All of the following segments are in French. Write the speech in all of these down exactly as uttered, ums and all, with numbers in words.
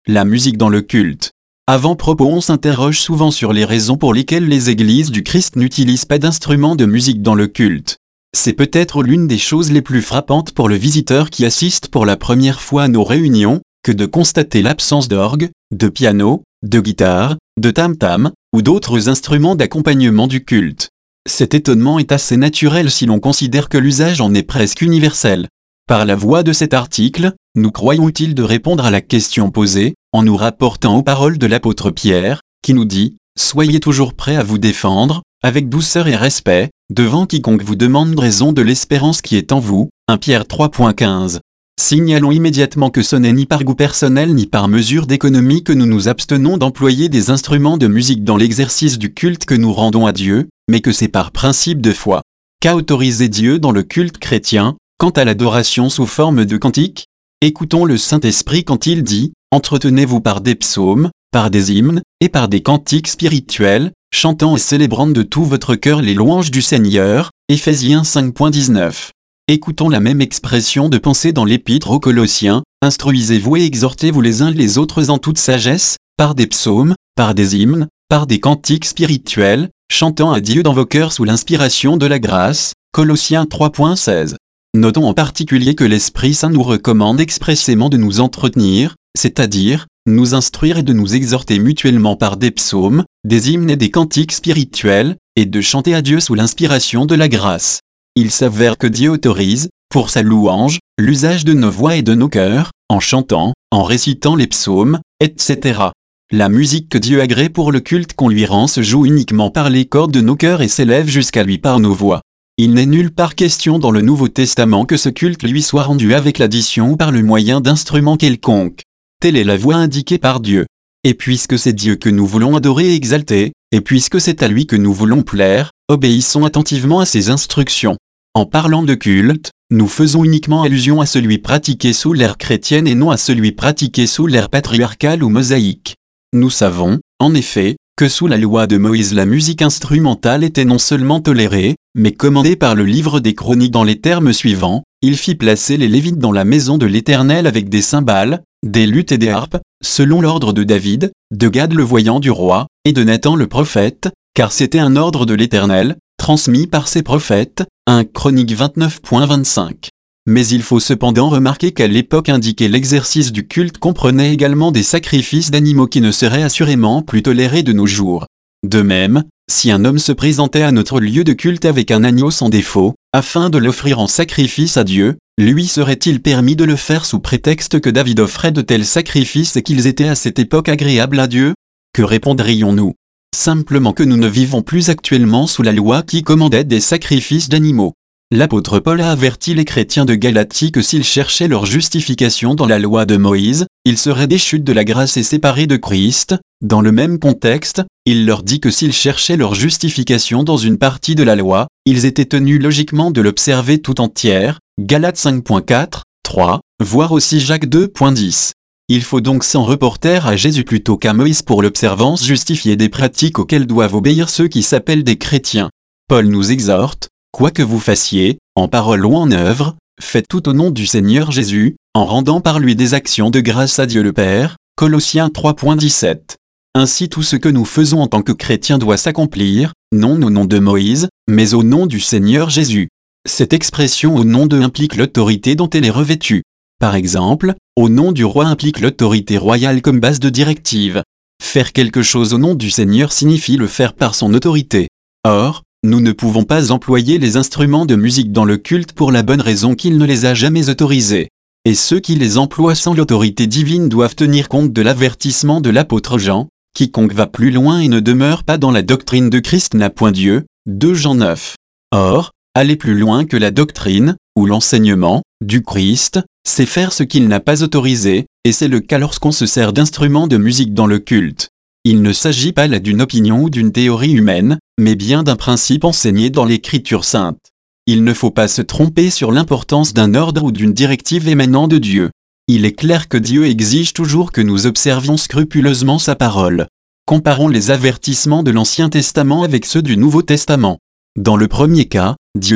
La musique dans le culte. Avant-propos, on s'interroge souvent sur les raisons pour lesquelles les églises du Christ n'utilisent pas d'instruments de musique dans le culte. C'est peut-être l'une des choses les plus frappantes pour le visiteur qui assiste pour la première fois à nos réunions, que de constater l'absence d'orgue, de piano, de guitare, de tam-tam, ou d'autres instruments d'accompagnement du culte. Cet étonnement est assez naturel si l'on considère que l'usage en est presque universel. Par la voie de cet article, nous croyons utile de répondre à la question posée, en nous rapportant aux paroles de l'apôtre Pierre, qui nous dit « Soyez toujours prêts à vous défendre, avec douceur et respect, devant quiconque vous demande raison de l'espérance qui est en vous » un Pierre trois point quinze. Signalons immédiatement que ce n'est ni par goût personnel ni par mesure d'économie que nous nous abstenons d'employer des instruments de musique dans l'exercice du culte que nous rendons à Dieu, mais que c'est par principe de foi. Qu'a autorisé Dieu dans le culte chrétien, quant à l'adoration sous forme de cantiques? Écoutons le Saint-Esprit quand il dit « Entretenez-vous par des psaumes, par des hymnes, et par des cantiques spirituels, chantant et célébrant de tout votre cœur les louanges du Seigneur » Éphésiens cinq point dix-neuf. Écoutons la même expression de pensée dans l'Épître aux Colossiens, « Instruisez-vous et exhortez-vous les uns les autres en toute sagesse, par des psaumes, par des hymnes, par des cantiques spirituels, chantant à Dieu dans vos cœurs sous l'inspiration de la grâce » Colossiens trois point seize. Notons en particulier que l'Esprit Saint nous recommande expressément de nous entretenir, c'est-à-dire, nous instruire et de nous exhorter mutuellement par des psaumes, des hymnes et des cantiques spirituels, et de chanter à Dieu sous l'inspiration de la grâce. Il s'avère que Dieu autorise, pour sa louange, l'usage de nos voix et de nos cœurs, en chantant, en récitant les psaumes, et cetera. La musique que Dieu agrée pour le culte qu'on lui rend se joue uniquement par les cordes de nos cœurs et s'élève jusqu'à lui par nos voix. Il n'est nulle part question dans le Nouveau Testament que ce culte lui soit rendu avec l'addition ou par le moyen d'instruments quelconques. Telle est la voie indiquée par Dieu. Et puisque c'est Dieu que nous voulons adorer et exalter, et puisque c'est à lui que nous voulons plaire, obéissons attentivement à ses instructions. En parlant de culte, nous faisons uniquement allusion à celui pratiqué sous l'ère chrétienne et non à celui pratiqué sous l'ère patriarcale ou mosaïque. Nous savons, en effet, que sous la loi de Moïse la musique instrumentale était non seulement tolérée, mais commandée par le livre des Chroniques dans les termes suivants, il fit placer les Lévites dans la maison de l'Éternel avec des cymbales, des luttes et des harpes, selon l'ordre de David, de Gad le voyant du roi, et de Nathan le prophète, car c'était un ordre de l'Éternel, transmis par ses prophètes, un Chronique vingt-neuf point vingt-cinq. Mais il faut cependant remarquer qu'à l'époque indiquée l'exercice du culte comprenait également des sacrifices d'animaux qui ne seraient assurément plus tolérés de nos jours. De même, si un homme se présentait à notre lieu de culte avec un agneau sans défaut, afin de l'offrir en sacrifice à Dieu, lui serait-il permis de le faire sous prétexte que David offrait de tels sacrifices et qu'ils étaient à cette époque agréables à Dieu? Que répondrions-nous? Simplement que nous ne vivons plus actuellement sous la loi qui commandait des sacrifices d'animaux. L'apôtre Paul a averti les chrétiens de Galatie que s'ils cherchaient leur justification dans la loi de Moïse, ils seraient déchus de la grâce et séparés de Christ. Dans le même contexte, il leur dit que s'ils cherchaient leur justification dans une partie de la loi, ils étaient tenus logiquement de l'observer tout entière, Galates cinq point quatre, trois, voire aussi Jacques deux point dix. Il faut donc s'en reporter à Jésus plutôt qu'à Moïse pour l'observance justifiée des pratiques auxquelles doivent obéir ceux qui s'appellent des chrétiens. Paul nous exhorte, quoi que vous fassiez, en parole ou en œuvre, faites tout au nom du Seigneur Jésus, en rendant par lui des actions de grâce à Dieu le Père, Colossiens trois point dix-sept. Ainsi tout ce que nous faisons en tant que chrétiens doit s'accomplir, non au nom de Moïse, mais au nom du Seigneur Jésus. Cette expression au nom de implique l'autorité dont elle est revêtue. Par exemple, au nom du roi implique l'autorité royale comme base de directive. Faire quelque chose au nom du Seigneur signifie le faire par son autorité. Or, nous ne pouvons pas employer les instruments de musique dans le culte pour la bonne raison qu'il ne les a jamais autorisés. Et ceux qui les emploient sans l'autorité divine doivent tenir compte de l'avertissement de l'apôtre Jean, quiconque va plus loin et ne demeure pas dans la doctrine de Christ n'a point Dieu, deux Jean neuf. Or, aller plus loin que la doctrine, ou l'enseignement, du Christ, c'est faire ce qu'il n'a pas autorisé, et c'est le cas lorsqu'on se sert d'instruments de musique dans le culte. Il ne s'agit pas là d'une opinion ou d'une théorie humaine, mais bien d'un principe enseigné dans l'Écriture sainte. Il ne faut pas se tromper sur l'importance d'un ordre ou d'une directive émanant de Dieu. Il est clair que Dieu exige toujours que nous observions scrupuleusement sa parole. Comparons les avertissements de l'Ancien Testament avec ceux du Nouveau Testament. Dans le premier cas, Dieu dit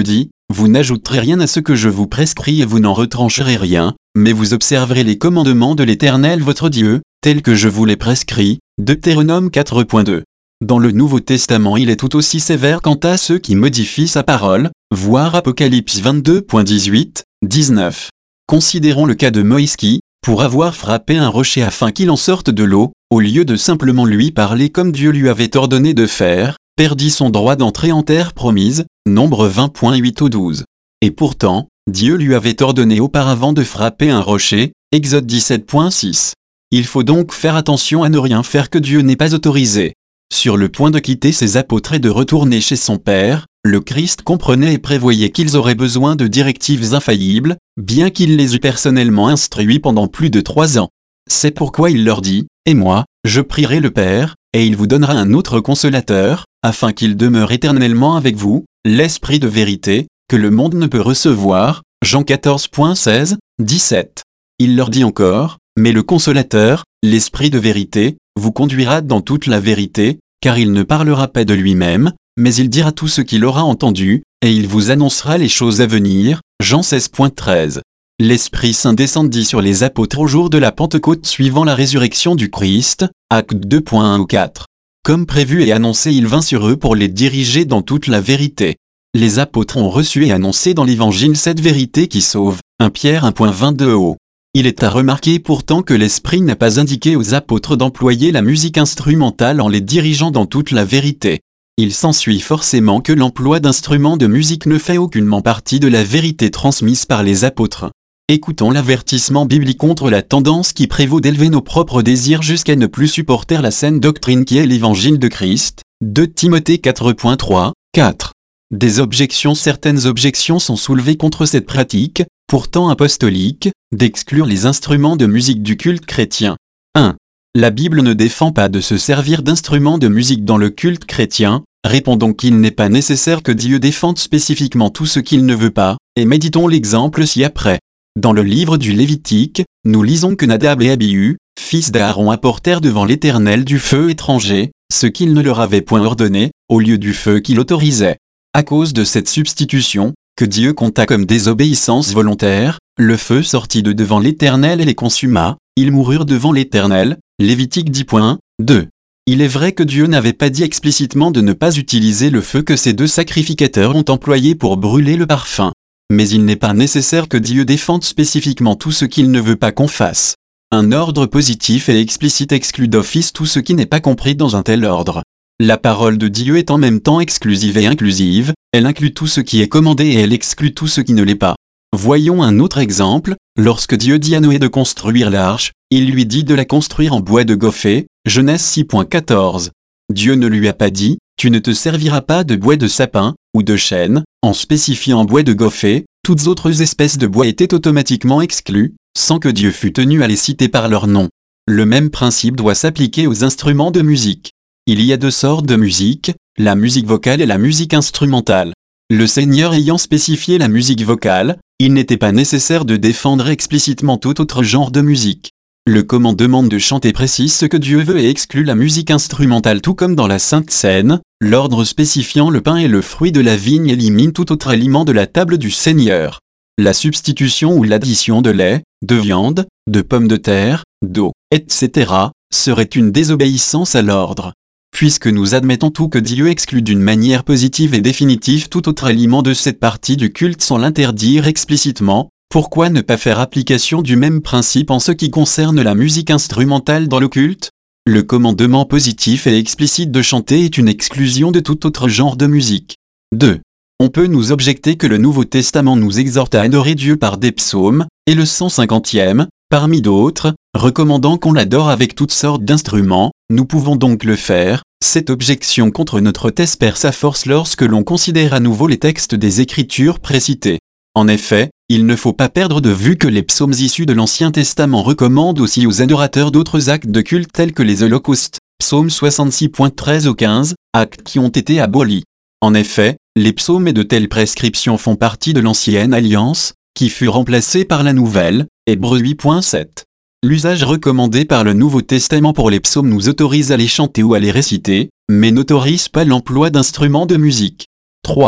vous n'ajouterez rien à ce que je vous prescris et vous n'en retrancherez rien, mais vous observerez les commandements de l'Éternel votre Dieu, tels que je vous les prescris. Deutéronome quatre point deux. Dans le Nouveau Testament il est tout aussi sévère quant à ceux qui modifient sa parole, voir Apocalypse vingt-deux point dix-huit, dix-neuf. Considérons le cas de Moïse qui, pour avoir frappé un rocher afin qu'il en sorte de l'eau, au lieu de simplement lui parler comme Dieu lui avait ordonné de faire, perdit son droit d'entrer en terre promise, Nombre vingt point huit au douze. Et pourtant, Dieu lui avait ordonné auparavant de frapper un rocher, Exode dix-sept point six. Il faut donc faire attention à ne rien faire que Dieu n'ait pas autorisé. Sur le point de quitter ses apôtres et de retourner chez son Père, le Christ comprenait et prévoyait qu'ils auraient besoin de directives infaillibles, bien qu'il les eût personnellement instruits pendant plus de trois ans. C'est pourquoi il leur dit, « Et moi, je prierai le Père, et il vous donnera un autre consolateur, afin qu'il demeure éternellement avec vous, l'Esprit de vérité, que le monde ne peut recevoir. » Jean quatorze point seize, dix-sept. Il leur dit encore, « Mais le consolateur, l'Esprit de vérité, vous conduira dans toute la vérité, car il ne parlera pas de lui-même, mais il dira tout ce qu'il aura entendu, et il vous annoncera les choses à venir. » Jean seize point treize. L'Esprit Saint descendit sur les apôtres au jour de la Pentecôte suivant la résurrection du Christ, Actes deux point un ou quatre. Comme prévu et annoncé, il vint sur eux pour les diriger dans toute la vérité. Les apôtres ont reçu et annoncé dans l'Évangile cette vérité qui sauve, premier Pierre un point vingt-deux au. Il est à remarquer pourtant que l'Esprit n'a pas indiqué aux apôtres d'employer la musique instrumentale en les dirigeant dans toute la vérité. Il s'ensuit forcément que l'emploi d'instruments de musique ne fait aucunement partie de la vérité transmise par les apôtres. Écoutons l'avertissement biblique contre la tendance qui prévaut d'élever nos propres désirs jusqu'à ne plus supporter la saine doctrine qui est l'Évangile de Christ. deux Timothée quatre point trois, quatre. Des objections Certaines objections sont soulevées contre cette pratique, pourtant apostolique, d'exclure les instruments de musique du culte chrétien. un. La Bible ne défend pas de se servir d'instruments de musique dans le culte chrétien. Répondons qu'il n'est pas nécessaire que Dieu défende spécifiquement tout ce qu'il ne veut pas, et méditons l'exemple ci-après. Dans le livre du Lévitique, nous lisons que Nadab et Abihu, fils d'Aaron, apportèrent devant l'Éternel du feu étranger, ce qu'il ne leur avait point ordonné, au lieu du feu qu'il autorisait. À cause de cette substitution, que Dieu compta comme désobéissance volontaire, le feu sortit de devant l'Éternel et les consuma, ils moururent devant l'Éternel. Lévitique dix point un, deux. Il est vrai que Dieu n'avait pas dit explicitement de ne pas utiliser le feu que ces deux sacrificateurs ont employé pour brûler le parfum. Mais il n'est pas nécessaire que Dieu défende spécifiquement tout ce qu'il ne veut pas qu'on fasse. Un ordre positif et explicite exclut d'office tout ce qui n'est pas compris dans un tel ordre. La parole de Dieu est en même temps exclusive et inclusive, elle inclut tout ce qui est commandé et elle exclut tout ce qui ne l'est pas. Voyons un autre exemple, lorsque Dieu dit à Noé de construire l'arche, il lui dit de la construire en bois de goffé, Genèse six point quatorze. Dieu ne lui a pas dit, tu ne te serviras pas de bois de sapin, ou de chêne, en spécifiant bois de goffé, toutes autres espèces de bois étaient automatiquement exclues, sans que Dieu fût tenu à les citer par leur nom. Le même principe doit s'appliquer aux instruments de musique. Il y a deux sortes de musique, la musique vocale et la musique instrumentale. Le Seigneur ayant spécifié la musique vocale, il n'était pas nécessaire de défendre explicitement tout autre genre de musique. Le commandement de chanter précise ce que Dieu veut et exclut la musique instrumentale, tout comme dans la Sainte Seine, l'ordre spécifiant le pain et le fruit de la vigne élimine tout autre aliment de la table du Seigneur. La substitution ou l'addition de lait, de viande, de pommes de terre, d'eau, et cetera, serait une désobéissance à l'ordre. Puisque nous admettons tout que Dieu exclut d'une manière positive et définitive tout autre aliment de cette partie du culte sans l'interdire explicitement, pourquoi ne pas faire application du même principe en ce qui concerne la musique instrumentale dans le culte? Le commandement positif et explicite de chanter est une exclusion de tout autre genre de musique. deux. On peut nous objecter que le Nouveau Testament nous exhorte à adorer Dieu par des psaumes, et le cent cinquantième, parmi d'autres, recommandant qu'on l'adore avec toutes sortes d'instruments. Nous pouvons donc le faire. Cette objection contre notre thèse perd sa force lorsque l'on considère à nouveau les textes des Écritures précités. En effet, il ne faut pas perdre de vue que les psaumes issus de l'Ancien Testament recommandent aussi aux adorateurs d'autres actes de culte tels que les holocaustes, psaume soixante-six point treize au quinze, actes qui ont été abolis. En effet, les psaumes et de telles prescriptions font partie de l'Ancienne Alliance, qui fut remplacée par la Nouvelle, Hébreux huit point sept. L'usage recommandé par le Nouveau Testament pour les psaumes nous autorise à les chanter ou à les réciter, mais n'autorise pas l'emploi d'instruments de musique. trois.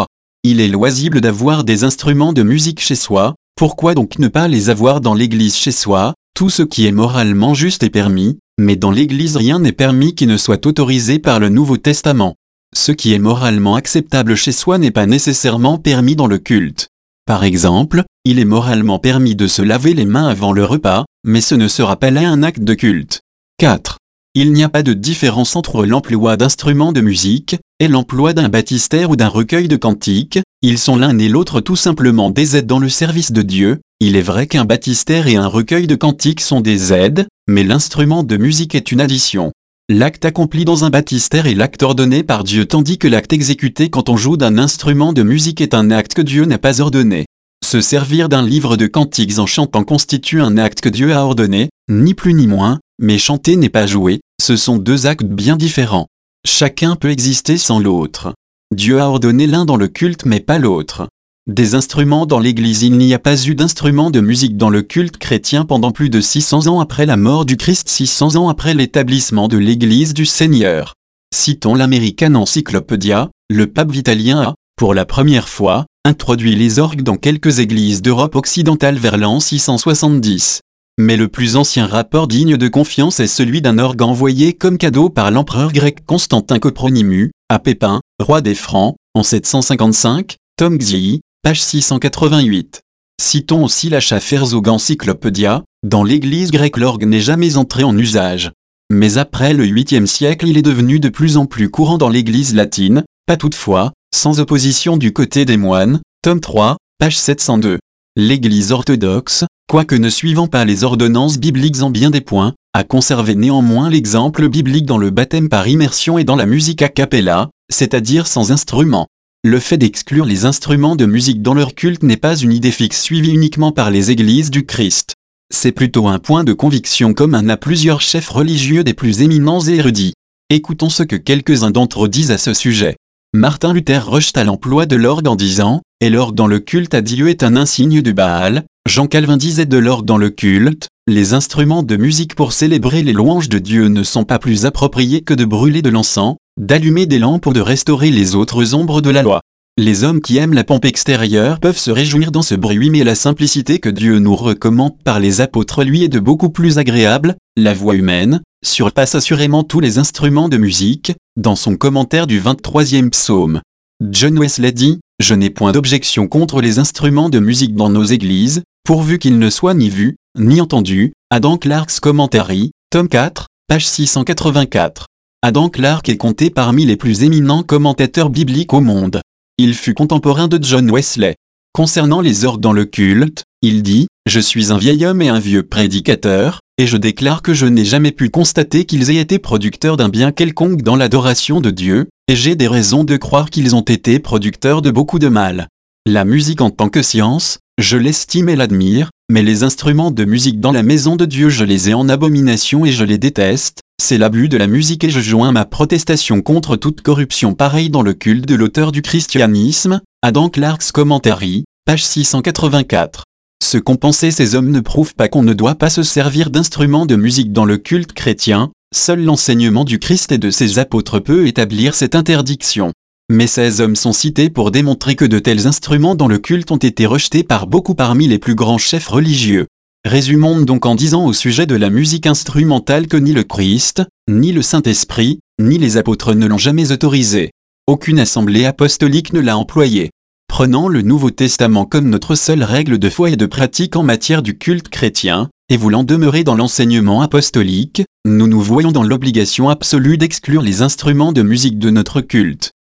Il est loisible d'avoir des instruments de musique chez soi, pourquoi donc ne pas les avoir dans l'église chez soi? Tout ce qui est moralement juste est permis, mais dans l'église rien n'est permis qui ne soit autorisé par le Nouveau Testament. Ce qui est moralement acceptable chez soi n'est pas nécessairement permis dans le culte. Par exemple, il est moralement permis de se laver les mains avant le repas, mais ce ne sera pas là un acte de culte. quatre. Il n'y a pas de différence entre l'emploi d'instruments de musique et l'emploi d'un baptistère ou d'un recueil de cantiques, ils sont l'un et l'autre tout simplement des aides dans le service de Dieu. Il est vrai qu'un baptistère et un recueil de cantiques sont des aides, mais l'instrument de musique est une addition. L'acte accompli dans un baptistère est l'acte ordonné par Dieu tandis que l'acte exécuté quand on joue d'un instrument de musique est un acte que Dieu n'a pas ordonné. Se servir d'un livre de cantiques en chantant constitue un acte que Dieu a ordonné, ni plus ni moins, mais chanter n'est pas jouer, ce sont deux actes bien différents. Chacun peut exister sans l'autre. Dieu a ordonné l'un dans le culte mais pas l'autre. Des instruments dans l'Église. Il n'y a pas eu d'instruments de musique dans le culte chrétien pendant plus de six cents ans après la mort du Christ, six cents ans après l'établissement de l'Église du Seigneur. Citons l'American Encyclopedia, le pape Vitalien a, pour la première fois, introduit les orgues dans quelques églises d'Europe occidentale vers l'an six cent soixante-dix. Mais le plus ancien rapport digne de confiance est celui d'un orgue envoyé comme cadeau par l'empereur grec Constantin Copronymus, à Pépin, roi des Francs, en sept cent cinquante-cinq, Tom Xii, page six cent quatre-vingt-huit. Citons aussi la Schaefferzog Encyclopedia, dans l'église grecque l'orgue n'est jamais entré en usage. Mais après le huitième siècle il est devenu de plus en plus courant dans l'église latine, pas toutefois, sans opposition du côté des moines, tome trois, page sept cent deux. L'église orthodoxe, quoique ne suivant pas les ordonnances bibliques en bien des points, a conservé néanmoins l'exemple biblique dans le baptême par immersion et dans la musique a cappella, c'est-à-dire sans instrument. Le fait d'exclure les instruments de musique dans leur culte n'est pas une idée fixe suivie uniquement par les églises du Christ. C'est plutôt un point de conviction commun à plusieurs chefs religieux des plus éminents et érudits. Écoutons ce que quelques-uns d'entre eux disent à ce sujet. Martin Luther rejeta l'emploi de l'orgue en disant « Et l'orgue dans le culte à Dieu est un insigne du Baal ». Jean Calvin disait de l'orgue dans le culte « Les instruments de musique pour célébrer les louanges de Dieu ne sont pas plus appropriés que de brûler de l'encens, d'allumer des lampes ou de restaurer les autres ombres de la loi. Les hommes qui aiment la pompe extérieure peuvent se réjouir dans ce bruit mais la simplicité que Dieu nous recommande par les apôtres lui est de beaucoup plus agréable, la voix humaine surpasse assurément tous les instruments de musique ». Dans son commentaire du vingt-troisième psaume, John Wesley dit « Je n'ai point d'objection contre les instruments de musique dans nos églises, pourvu qu'ils ne soient ni vus, ni entendus ». Adam Clarke's Commentary, tome quatre, page six cent quatre-vingt-quatre. Adam Clarke est compté parmi les plus éminents commentateurs bibliques au monde. Il fut contemporain de John Wesley. Concernant les orgues dans le culte, il dit « Je suis un vieil homme et un vieux prédicateur, et je déclare que je n'ai jamais pu constater qu'ils aient été producteurs d'un bien quelconque dans l'adoration de Dieu, et j'ai des raisons de croire qu'ils ont été producteurs de beaucoup de mal. La musique en tant que science, je l'estime et l'admire, mais les instruments de musique dans la maison de Dieu je les ai en abomination et je les déteste, c'est l'abus de la musique et je joins ma protestation contre toute corruption pareille dans le culte de l'auteur du christianisme, Adam Clarke's Commentary, page six cent quatre-vingt-quatre. Ce qu'ont pensé ces hommes ne prouve pas qu'on ne doit pas se servir d'instruments de musique dans le culte chrétien, seul l'enseignement du Christ et de ses apôtres peut établir cette interdiction. Mais ces hommes sont cités pour démontrer que de tels instruments dans le culte ont été rejetés par beaucoup parmi les plus grands chefs religieux. Résumons donc en disant au sujet de la musique instrumentale que ni le Christ, ni le Saint-Esprit, ni les apôtres ne l'ont jamais autorisée. Aucune assemblée apostolique ne l'a employée. Prenant le Nouveau Testament comme notre seule règle de foi et de pratique en matière du culte chrétien, et voulant demeurer dans l'enseignement apostolique, nous nous voyons dans l'obligation absolue d'exclure les instruments de musique de notre culte.